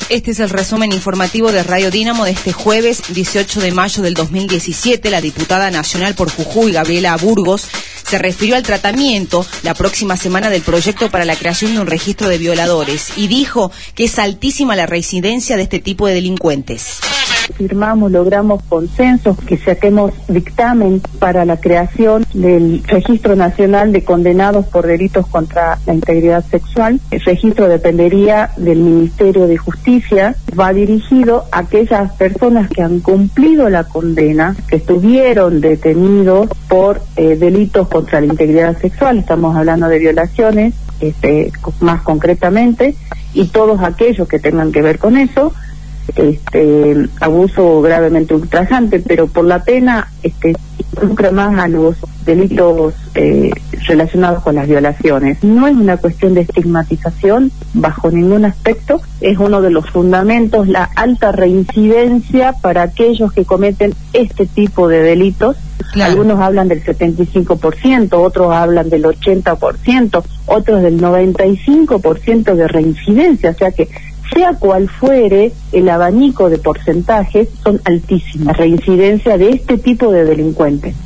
Este es el resumen informativo de Radio Dínamo de este jueves 18 de mayo del 2017. La diputada nacional por Jujuy, Gabriela Burgos, se refirió al tratamiento la próxima semana del proyecto para la creación de un registro de violadores y dijo que es altísima la reincidencia de este tipo de delincuentes. Logramos consensos, que saquemos dictamen para la creación del Registro Nacional de Condenados por Delitos contra la Integridad Sexual. El registro dependería del Ministerio de Justicia, va dirigido a aquellas personas que han cumplido la condena, que estuvieron detenidos por delitos contra la integridad sexual, estamos hablando de violaciones, más concretamente, y todos aquellos que tengan que ver con eso, abuso gravemente ultrajante, pero por la pena involucra más a los delitos relacionados con las violaciones. No es una cuestión de estigmatización bajo ningún aspecto, es uno de los fundamentos, la alta reincidencia para aquellos que cometen este tipo de delitos. Claro. Algunos hablan del 75%, otros hablan del 80%, otros del 95% de reincidencia, o sea que sea cual fuere el abanico de porcentajes, son altísimas. Reincidencia de este tipo de delincuentes.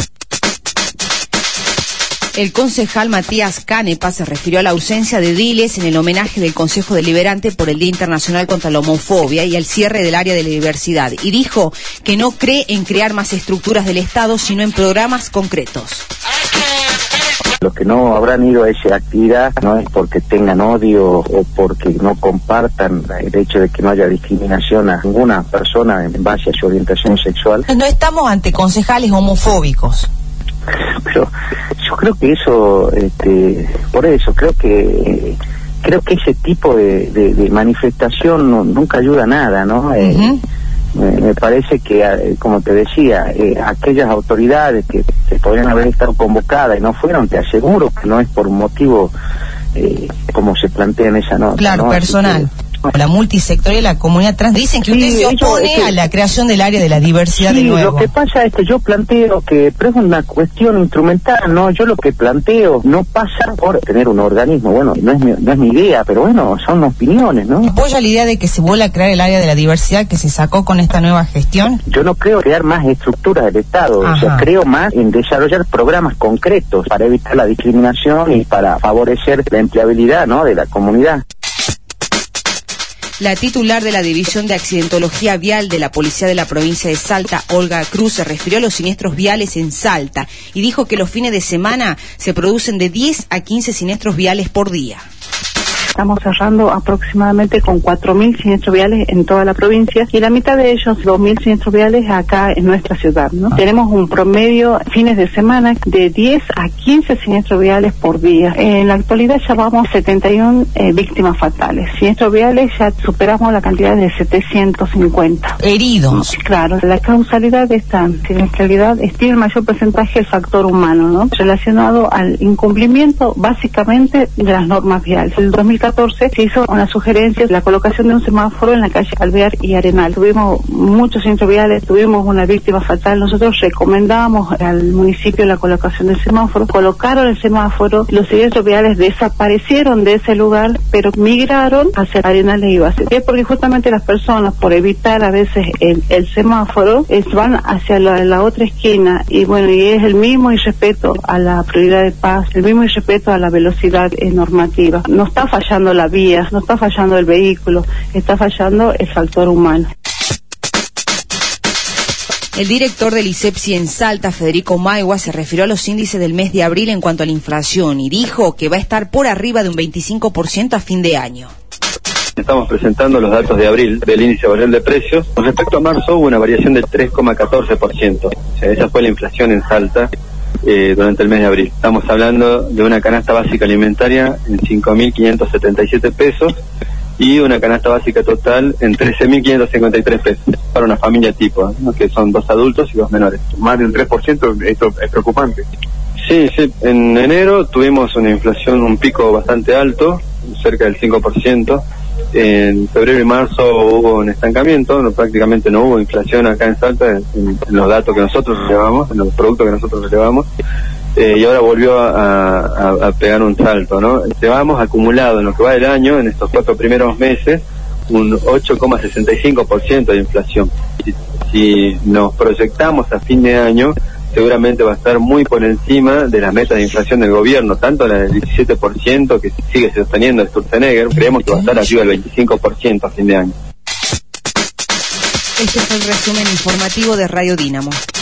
El concejal Matías Canepa se refirió a la ausencia de ediles en el homenaje del Consejo Deliberante por el Día Internacional contra la Homofobia y al cierre del área de la diversidad, y dijo que no cree en crear más estructuras del Estado, sino en programas concretos. Los que no habrán ido a esa actividad no es porque tengan odio o porque no compartan el hecho de que no haya discriminación a ninguna persona en base a su orientación sexual. No estamos ante concejales homofóbicos. Pero yo creo que eso, por eso, creo que ese tipo de manifestación nunca ayuda a nada, ¿no? Me parece que, como te decía, aquellas autoridades que podrían haber estado convocadas y no fueron, te aseguro que no es por un motivo como se plantea en esa nota. Claro, ¿no? Personal. La multisectorial y la comunidad trans dicen que usted se opone a la creación del área de la diversidad de nuevo. Lo que pasa es que yo planteo pero es una cuestión instrumental, ¿no? Yo lo que planteo no pasa por tener un organismo, bueno, no es mi idea, pero bueno, son opiniones, ¿no? ¿Apoya la idea de que se vuelva a crear el área de la diversidad que se sacó con esta nueva gestión? Yo no creo crear más estructuras del Estado, Ajá. O sea, creo más en desarrollar programas concretos para evitar la discriminación y para favorecer la empleabilidad, ¿no?, de la comunidad. La titular de la División de Accidentología Vial de la Policía de la Provincia de Salta, Olga Cruz, se refirió a los siniestros viales en Salta y dijo que los fines de semana se producen de 10 a 15 siniestros viales por día. Estamos cerrando aproximadamente con 4.000 siniestros viales en toda la provincia y la mitad de ellos, 2.000 siniestros viales acá en nuestra ciudad, ¿no? Tenemos un promedio fines de semana de 10 a 15 siniestros viales por día. En la actualidad ya vamos 71 víctimas fatales. Siniestros viales ya superamos la cantidad de 750. Heridos. Claro, la causalidad de esta siniestralidad tiene el mayor porcentaje el factor humano, ¿no? Relacionado al incumplimiento básicamente de las normas viales. El 2014 se hizo una sugerencia de la colocación de un semáforo en la calle Alvear y Arenal. Tuvimos muchos siniestros viales, tuvimos una víctima fatal. Nosotros recomendamos al municipio la colocación del semáforo. Colocaron el semáforo, los siniestros viales desaparecieron de ese lugar, pero migraron hacia Arenal e Ibácez. Es porque justamente las personas, por evitar a veces el semáforo, van hacia la otra esquina y bueno, y es el mismo irrespeto a la prioridad de paz, el mismo irrespeto a la velocidad normativa. No está fallando la vía, no está fallando el vehículo, está fallando el factor humano. El director del ISEPSI en Salta, Federico Maigua, se refirió a los índices del mes de abril en cuanto a la inflación y dijo que va a estar por arriba de un 25% a fin de año. Estamos presentando los datos de abril del índice variable de precios. Con respecto a marzo hubo una variación del 3,14%. O sea, esa fue la inflación en Salta durante el mes de abril. Estamos hablando de una canasta básica alimentaria en 5.577 pesos y una canasta básica total en 13.553 pesos para una familia tipo, ¿no?, que son 2 adultos y 2 menores. Más del 3%, esto es preocupante. Sí, en enero tuvimos una inflación, un pico bastante alto, cerca del 5%. En febrero y marzo hubo un estancamiento, prácticamente no hubo inflación acá en Salta en los datos que nosotros llevamos, en los productos que nosotros llevamos, y ahora volvió a pegar un salto, ¿no? Llevamos acumulado en lo que va del año, en estos 4 primeros meses, un 8,65% de inflación. Si nos proyectamos a fin de año, seguramente va a estar muy por encima de las metas de inflación del gobierno, tanto la del 17% que sigue sosteniendo el Sturzenegger, creemos que va a estar arriba del 25% a fin de año. Este fue el resumen informativo de Radio Dínamo.